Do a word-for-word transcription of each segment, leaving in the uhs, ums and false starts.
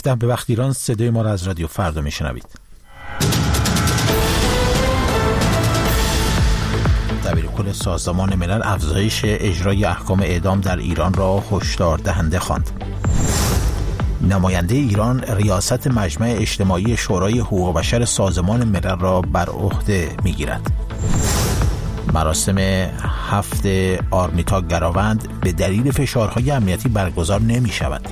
در به وقت ایران صدای ما را از رادیو فردا میشنوید. دبیرکل سازمان ملل افزایش اجرای احکام اعدام در ایران را هشدار دهنده خواند. نماینده ایران ریاست مجمع اجتماعی شورای حقوق بشر سازمان ملل را بر عهده میگیرد. مراسم هفت آرمیتا گراوند به دلیل فشارهای امنیتی برگزار نمی شود.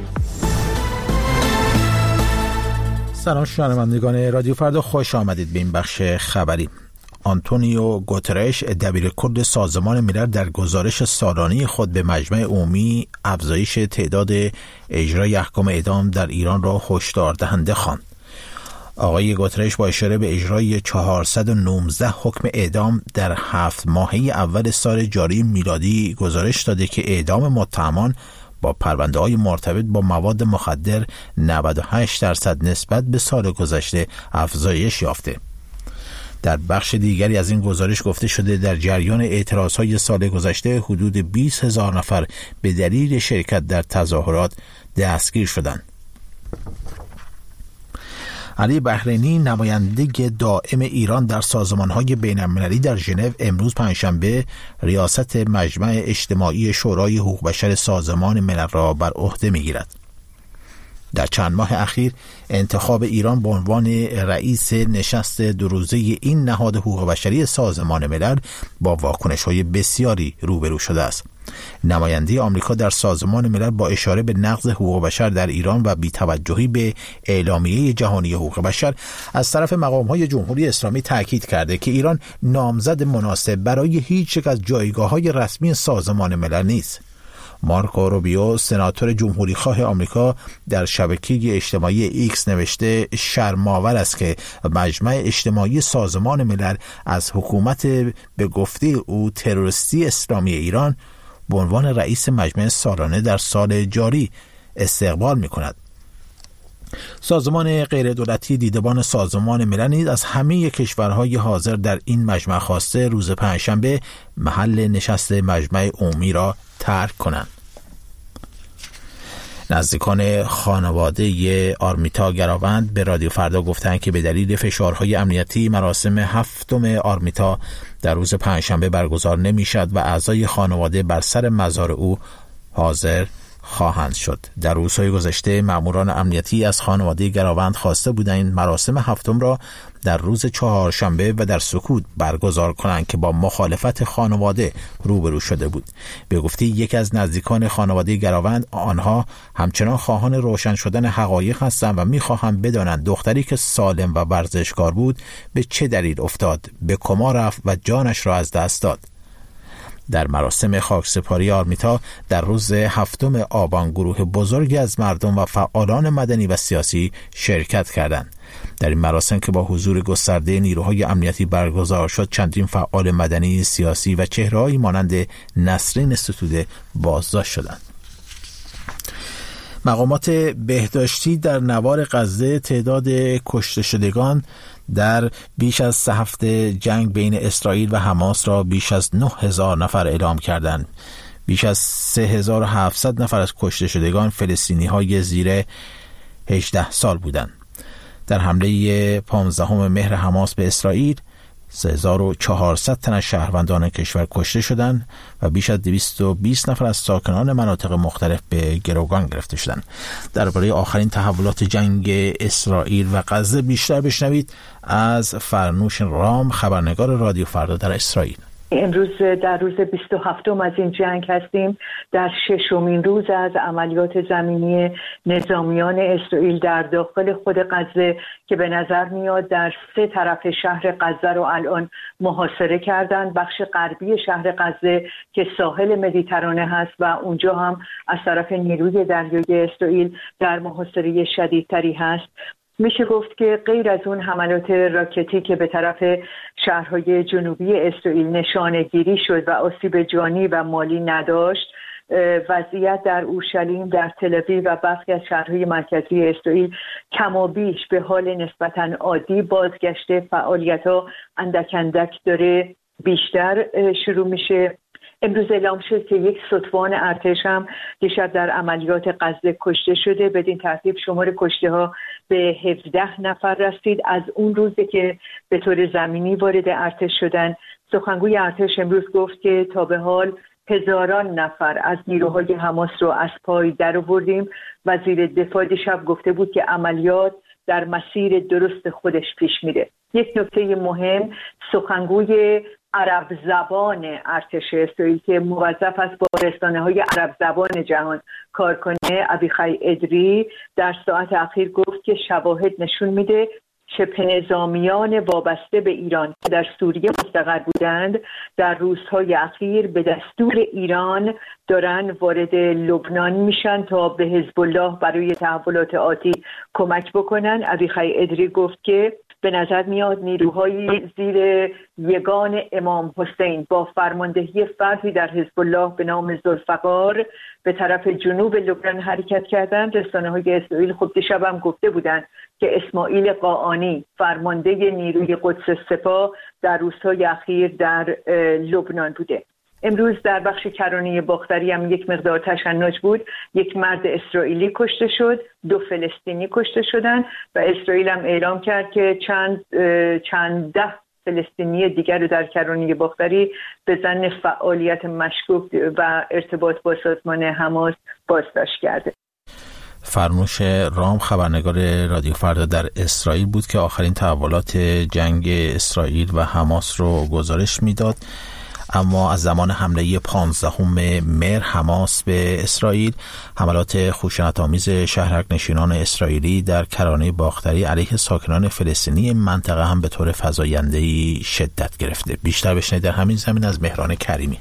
سلام شنوندگان رادیو فردا، خوش آمدید به این بخش خبری. آنتونیو گوترش دبیرکل سازمان ملل در گزارش سالانه خود به مجمع عمومی افزایش تعداد اجرای احکام اعدام در ایران را هشدار دهنده خواند. آقای گوترش با اشاره به اجرای چهارصد و نوزده حکم اعدام در هفت ماهه اول سال جاری میلادی گزارش داده که اعدام متهمان با پرونده‌های مرتبط با مواد مخدر نود و هشت درصد نسبت به سال گذشته افزایش یافته. در بخش دیگری از این گزارش گفته شده در جریان اعتراضهای سال گذشته حدود بیست هزار نفر به دلیل شرکت در تظاهرات دستگیر شدند. علی بحرینی نماینده دائم ایران در سازمان‌های بین‌المللی در ژنو امروز پنجشنبه ریاست مجمع اجتماعی شورای حقوق بشر سازمان ملل را بر عهده می‌گیرد. در چند ماه اخیر انتخاب ایران به عنوان رئیس نشست دو روزه این نهاد حقوق بشری سازمان ملل با واکنش‌های بسیاری روبرو شده است. نماینده آمریکا در سازمان ملل با اشاره به نقض حقوق بشر در ایران و بی‌توجهی به اعلامیه جهانی حقوق بشر از طرف مقام‌های جمهوری اسلامی تاکید کرده که ایران نامزد مناسب برای هیچ یک از جایگاه‌های رسمی سازمان ملل نیست. مارکو روبیو سناتور جمهوری خواه آمریکا در شبکه اجتماعی ایکس نوشته شرم‌آور است که مجمع اجتماعی سازمان ملل از حکومت به گفته او تروریستی اسلامی ایران به عنوان رئیس مجمع سالانه در سال جاری استقبال می‌کند. سازمان غیردولتی دیدبان سازمان ملل نیز از همه کشورهای حاضر در این مجمع خواسته روز پنجشنبه محل نشست مجمع عمومی را ترک کنند. نزدیکان خانواده آرمیتا گراوند به رادیو فردا گفتند که به دلیل فشارهای امنیتی مراسم هفتم آرمیتا در روز پنجشنبه برگزار نمی‌شد و اعضای خانواده بر سر مزار او حاضر خواهند شد. در روزهای گذشته ماموران امنیتی از خانواده گراوند خواسته بودند مراسم هفتم را در روز چهارشنبه و در سکوت برگزار کنند که با مخالفت خانواده روبرو شده بود. به گفته یکی از نزدیکان خانواده گراوند، آنها همچنان خواهان روشن شدن حقایق هستند و می‌خواهند بدانند دختری که سالم و ورزشکار بود به چه دلیل افتاد، به کما رفت و جانش را از دست داد. در مراسم خاکسپاری آرمیتا در روز هفتم آبان گروه بزرگی از مردم و فعالان مدنی و سیاسی شرکت کردند. در این مراسم که با حضور گسترده نیروهای امنیتی برگزار شد، چندین فعال مدنی، سیاسی و چهره‌هایی مانند نسرین ستوده بازداشت شدند. مقامات بهداشتی در نوار غزه تعداد کشته شدگان در بیش از سه هفته جنگ بین اسرائیل و حماس را بیش از نه هزار نفر اعلام کردند. بیش از سه هزار و هفتصد نفر از کشته شدگان فلسطینی‌های زیر هجده سال بودند. در حمله پانزدهم مهر حماس به اسرائیل سه هزار و چهارصد تن از شهروندان کشور کشته شدند و بیش از دویست و بیست نفر از ساکنان مناطق مختلف به گروگان گرفته شدند. درباره آخرین تحولات جنگ اسرائیل و غزه بیشتر بشنوید از فرنوش رام، خبرنگار رادیو فردا در اسرائیل. امروز در روز بیست و هفتم از این جنگ هستیم، در ششمین روز از عملیات زمینی نظامیان اسرائیل در داخل خود غزه که به نظر میاد در سه طرف شهر غزه رو الان محاصره کردن. بخش غربی شهر غزه که ساحل مدیترانه هست و اونجا هم از طرف نیروی دریایی اسرائیل در محاصره شدیدتری هست. میشه گفت که غیر از اون حملات راکتی که به طرف شهرهای جنوبی اسرائیل نشانه‌گیری شد و آسیب جانی و مالی نداشت، وضعیت در اورشلیم، در تل‌آویو و برخی از شهرهای مرکزی اسرائیل کم و بیش به حال نسبتاً عادی بازگشته. فعالیت‌ها اندک اندک داره بیشتر شروع میشه امروز اعلام شد که یک ستوان ارتش هم دیشب در عملیات غزه کشته شده. بدین ترتیب شمار کشته ها به هفده نفر رسید از اون روزی که به طور زمینی وارد ارتش شدن. سخنگوی ارتش امروز گفت که تا به حال هزاران نفر از نیروهای حماس رو از پای در آوردیم. وزیر دفاع دیشب گفته بود که عملیات در مسیر درست خودش پیش میره. یک نکته مهم، سخنگوی عرب زبان ارتش اسرائیل که موظف است با رسانه‌های عرب زبان جهان کار کنه، ابیخای ادری، در ساعت اخیر گفت که شواهد نشون میده شبه نظامیان وابسته به ایران که در سوریه مستقر بودند در روزهای اخیر به دستور ایران دارن وارد لبنان میشن تا به حزب الله برای تحولات آتی کمک بکنن. ابیخای ادری گفت که به نظر میاد نیروهای زیر یگان امام حسین با فرماندهی فردی در حزب الله به نام ذوالفقار به طرف جنوب لبنان حرکت کردند. رسانه‌های اسرائیل خب دیشب هم گفته بودند که اسماعیل قاآنی فرمانده نیروی قدس سپاه در روزهای اخیر در لبنان بوده. امروز در بخش کرانه باختری هم یک مقدار تشنج بود. یک مرد اسرائیلی کشته شد، دو فلسطینی کشته شدند و اسرائیل هم اعلام کرد که چند چند ده فلسطینی دیگر رو در کرانه باختری به ظن فعالیت مشکوک و ارتباط با سازمان حماس بازداشت کرده. فرنوش رام، خبرنگار رادیو فردا در اسرائیل بود که آخرین تحولات جنگ اسرائیل و حماس رو گزارش میداد. اما از زمان حمله پانزدهم مهر حماس به اسرائیل، حملات خشونت‌آمیز شهرک نشینان اسرائیلی در کرانه باختری علیه ساکنان فلسطینی منطقه هم به طور فزاینده‌ای شدت گرفته. بیشتر بشنوید در همین زمین از مهران کریمی.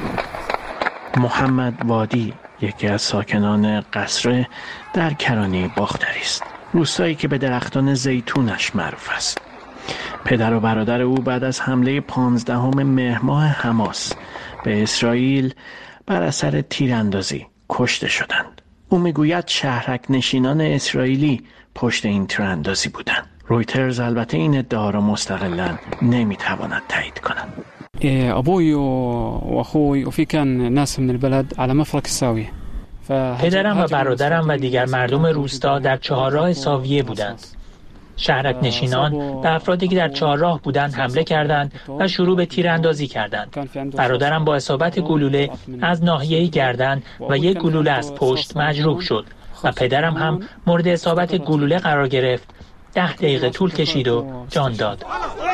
محمد وادی یکی از ساکنان قصره در کرانه باختری است، روستایی که به درختان زیتونش معروف است. پدر و برادر او بعد از حمله پانزدهم مهر ماه حماس به اسرائیل بر اثر تیراندازی کشته شدند. او میگوید شهرک نشینان اسرائیلی پشت این تیراندازی بودند. رویترز البته این ادعا را مستقلاً نمیتواند تایید کند. ابوي واخوي وفي كان ناس من البلد على مفرق الساوية. پدرم و برادرم و دیگر مردم روستا در چهارراه ساویه بودند. شهرک نشینان به افرادی که در چهارراه بودند حمله کردند و شروع به تیراندازی کردند. برادرم با اصابت گلوله از ناحیه گردن و یک گلوله از پشت مجروح شد و پدرم هم مورد اصابت گلوله قرار گرفت. ده دقیقه طول کشید و جان داد.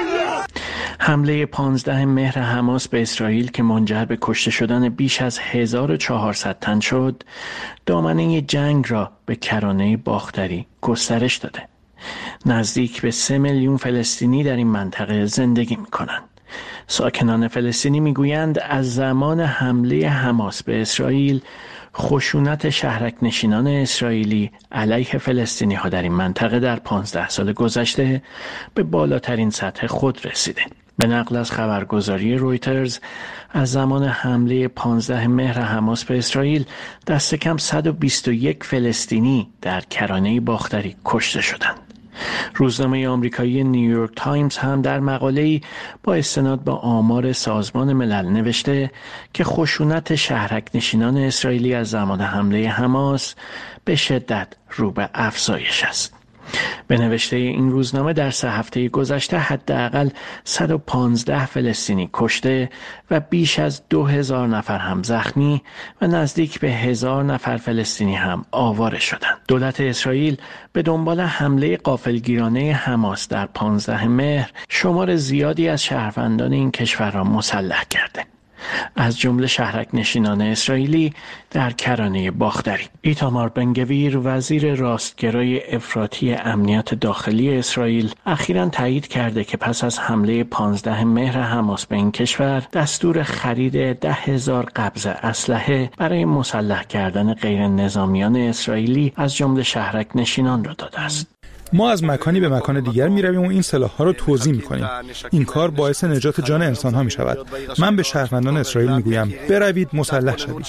حمله پانزده مهر حماس به اسرائیل که منجر به کشته شدن بیش از هزار و چهارصد تن شد، دامنه جنگ را به کرانه باختری گسترش داده. نزدیک به سه میلیون فلسطینی در این منطقه زندگی می‌کنند. ساکنان فلسطینی میگویند از زمان حمله حماس به اسرائیل خشونت شهرک نشینان اسرائیلی علیه فلسطینی ها در این منطقه در پانزده سال گذشته به بالاترین سطح خود رسیده. به نقل از خبرگزاری رویترز، از زمان حمله پانزده مهر حماس به اسرائیل دست کم صد و بیست و یک فلسطینی در کرانه باختری کشته شدند. روزنامه آمریکایی نیویورک تایمز هم در مقاله‌ای با استناد به آمار سازمان ملل نوشته که خشونت شهرک نشینان اسرائیلی از زمان حمله حماس به شدت رو به افزایش است. به نوشته این روزنامه در سه هفته گذشته حداقل صد و پانزده فلسطینی کشته و بیش از دو هزار نفر هم زخمی و نزدیک به هزار نفر فلسطینی هم آواره شدند. دولت اسرائیل به دنبال حمله غافلگیرانه حماس در پانزده مهر شمار زیادی از شهروندان این کشور را مسلح کرده، از جمله شهرک نشینان اسرائیلی در کرانه باختری. ایتامار بنگویر، وزیر راستگرای افراطی امنیت داخلی اسرائیل، اخیراً تایید کرده که پس از حمله پانزده مهر حماس به این کشور دستور خرید ده هزار قبض اسلحه برای مسلح کردن غیر نظامیان اسرائیلی از جمله شهرک نشینان را داده است. ما از مکانی به مکان دیگر می رویم و این سلاح‌ها را توزیع می کنیم. این کار باعث نجات جان انسان‌ها می شود. من به شهروندان اسرائیل می گویم بروید مسلح شوید.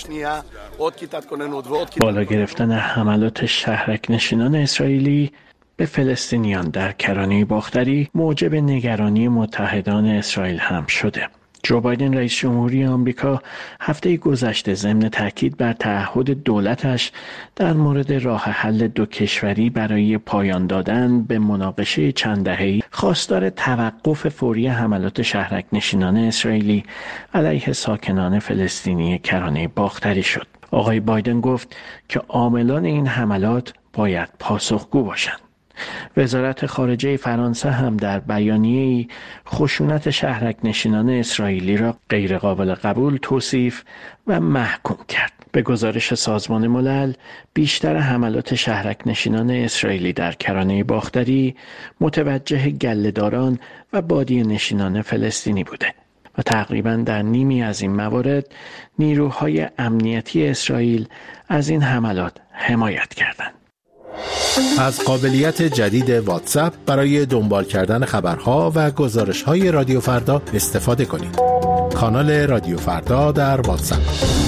بالا گرفتن حملات شهرک نشینان اسرائیلی به فلسطینیان در کرانه باختری موجب نگرانی متحدان اسرائیل هم شده. جو بایدن رئیس جمهوری آمریکا هفته گذشته ضمن تاکید بر تعهد دولتش در مورد راه حل دو کشوری برای پایان دادن به مناقشه چند دهه‌ای خواستار توقف فوری حملات شهرک نشینان اسرائیلی علیه ساکنان فلسطینی کرانه باختری شد. آقای بایدن گفت که عاملان این حملات باید پاسخگو باشند. وزارت خارجه فرانسه هم در بیانیه‌ای خشونت شهرک نشینان اسرائیلی را غیرقابل قبول توصیف و محکوم کرد. به گزارش سازمان ملل، بیشتر حملات شهرک نشینان اسرائیلی در کرانه باختری متوجه گله‌داران و بادیه نشینان فلسطینی بوده و تقریباً در نیمی از این موارد نیروهای امنیتی اسرائیل از این حملات حمایت کردند. از قابلیت جدید واتساپ برای دنبال کردن خبرها و گزارش‌های رادیو فردا استفاده کنید. کانال رادیو فردا در واتساپ.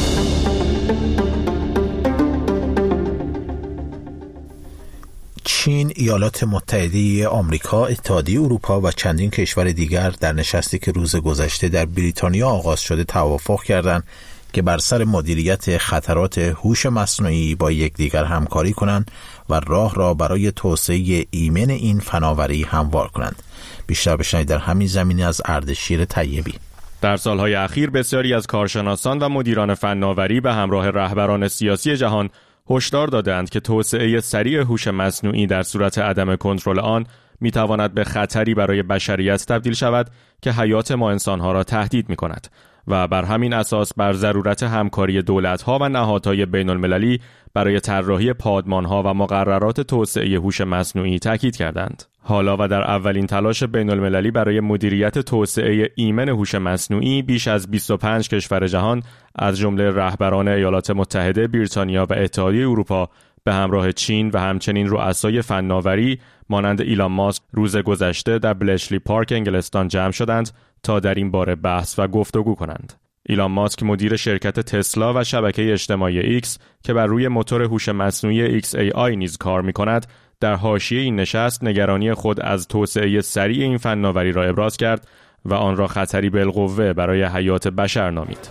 چین، ایالات متحده آمریکا، اتحادیه اروپا و چندین کشور دیگر در نشستی که روز گذشته در بریتانیا آغاز شده توافق کردند که بر سر مدیریت خطرات هوش مصنوعی با یکدیگر همکاری کنند و راه را برای توسعه ایمن این فناوری هموار کنند. بیشتر بشنوید در همین زمینه از اردشیر طیبی. در سالهای اخیر بسیاری از کارشناسان و مدیران فناوری به همراه رهبران سیاسی جهان هشدار دادند که توسعه سریع هوش مصنوعی در صورت عدم کنترل آن میتواند به خطری برای بشریت تبدیل شود که حیات ما انسانها را تهدید میکند و بر همین اساس بر ضرورت همکاری دولت‌ها و نهادهای بین‌المللی برای طراحی پادمان‌ها و مقررات توسعه هوش مصنوعی تاکید کردند. حالا و در اولین تلاش بین‌المللی برای مدیریت توسعه ایمن هوش مصنوعی، بیش از بیست و پنج کشور جهان از جمله رهبران ایالات متحده، بریتانیا و اتحادیه اروپا به همراه چین و همچنین رؤسای فناوری مانند ایلان ماسک روز گذشته در بلشلی پارک انگلستان جمع شدند تا در این باره بحث و گفتگو کنند. ایلان ماسک مدیر شرکت تسلا و شبکه اجتماعی ایکس که بر روی موتور هوش مصنوعی ایکس ای آی نیز کار می‌کند، در حاشیه این نشست نگرانی خود از توسعه سریع این فناوری را ابراز کرد و آن را خطری بالقوه برای حیات بشر نامید.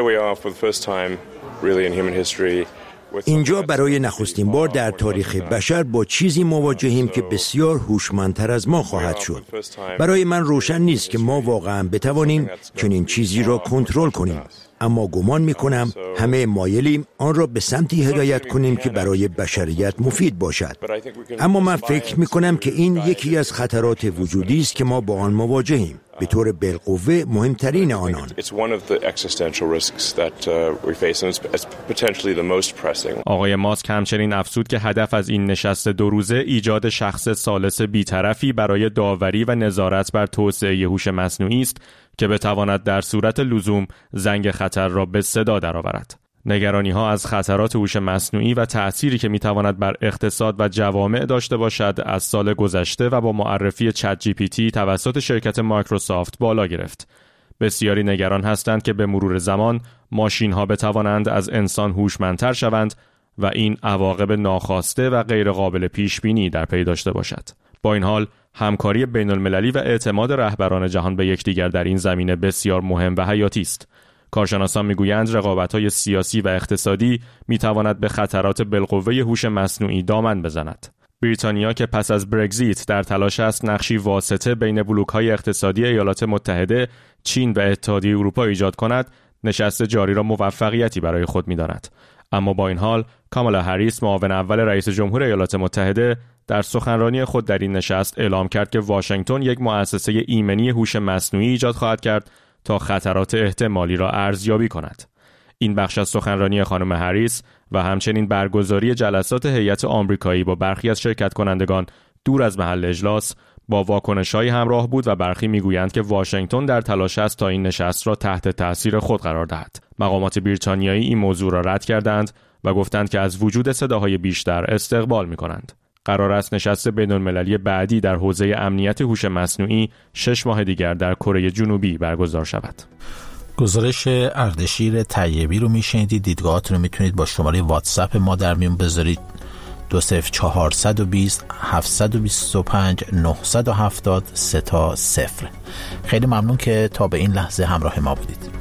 اینجا برای نخستین بار در تاریخ بشر با چیزی مواجهیم که بسیار هوشمندتر از ما خواهد شد. برای من روشن نیست که ما واقعا بتوانیم چنین چیزی را کنترل کنیم، اما گمان می‌کنم همه مایلیم آن را به سمتی هدایت کنیم که برای بشریت مفید باشد. اما من فکر می‌کنم که این یکی از خطرات وجودی است که ما با آن مواجهیم، به طور بالقوه مهمترین آنان. آقای ماسک همچنین افزود که هدف از این نشست دو روزه ایجاد شخص ثالث بی‌طرفی برای داوری و نظارت بر توسعه هوش مصنوعی است که بتواند در صورت لزوم زنگ خطر را به صدا درآورد. نگرانی‌ها از خطرات هوش مصنوعی و تأثیری که می‌تواند بر اقتصاد و جوامع داشته باشد از سال گذشته و با معرفی چت جی پی تی توسط شرکت مایکروسافت بالا گرفت. بسیاری نگران هستند که به مرور زمان ماشین‌ها بتوانند از انسان هوشمندتر شوند و این عواقب ناخواسته و غیرقابل پیش‌بینی در پی داشته باشد. با این حال همکاری بین‌المللی و اعتماد رهبران جهان به یکدیگر در این زمینه بسیار مهم و حیاتی است. کارشناسان میگویند رقابت‌های سیاسی و اقتصادی میتواند به خطرات بالقوه هوش مصنوعی دامن بزند. بریتانیا که پس از برگزیت در تلاش است نقشی واسطه بین بلوک‌های اقتصادی ایالات متحده، چین و اتحادیه اروپا ایجاد کند، نشست جاری را موفقیتی برای خود می‌داند. اما با این حال کامالا هریس، معاون اول رئیس جمهور ایالات متحده، در سخنرانی خود در این نشست اعلام کرد که واشنگتن یک مؤسسه ایمنی هوش مصنوعی ایجاد خواهد کرد تا خطرات احتمالی را ارزیابی کند. این بخش از سخنرانی خانم هریس و همچنین برگزاری جلسات هیئت آمریکایی با برخی از شرکت کنندگان دور از محل اجلاس با واکنش‌های همراه بود و برخی میگویند که واشنگتن در تلاش است تا این نشست را تحت تأثیر خود قرار دهد. مقامات بریتانیایی این موضوع را رد کردند و گفتند که از وجود صداهای بیشتر استقبال می‌کنند. قرار است نشست بین‌المللی بعدی در حوزه امنیت هوش مصنوعی شش ماه دیگر در کره جنوبی برگزار شود. گزارش اردشیر طیبی رو میشنیدید. دیدگاهاتون رو میتونید با شماره واتساپ ما در میون بذارید دو صفر چهارصد و بیست هفتصد و بیست و پنج نهصد و هفتاد سه تا صفر. خیلی ممنون که تا به این لحظه همراه ما بودید.